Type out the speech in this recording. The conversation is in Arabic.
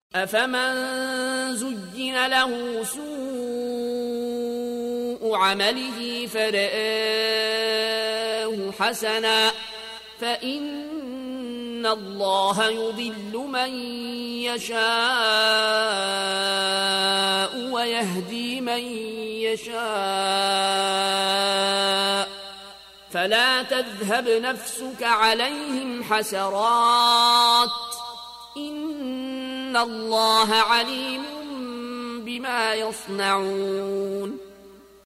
أفمن زين له سوء عمله فرآه حسنا فإن الله يضل من يشاء ويهدي من يشاء فلا تذهب نفسك عليهم حسرات إن الله عليم بما يصنعون